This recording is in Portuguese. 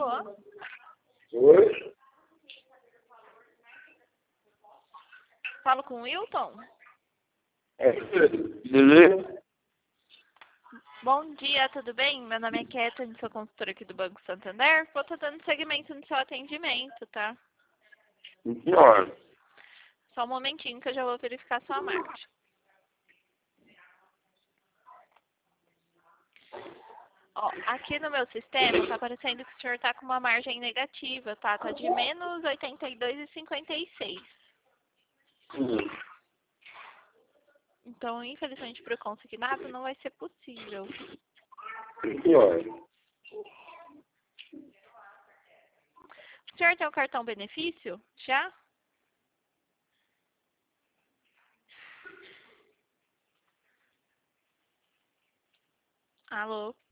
Alô? Oi? Falo com o Wilton? Beleza? Bom dia, tudo bem? Meu nome é Kathleen, sou consultora aqui do Banco Santander. Vou estar dando seguimento no seu atendimento, tá? Senhora. Só um momentinho que eu já vou verificar sua margem. Ó, aqui no meu sistema tá aparecendo que o senhor tá com uma margem negativa, tá? Tá de menos 82,56. Sim. Então, infelizmente, para o consignado não vai ser possível. Senhora. O senhor tem o cartão benefício? Já? Alô?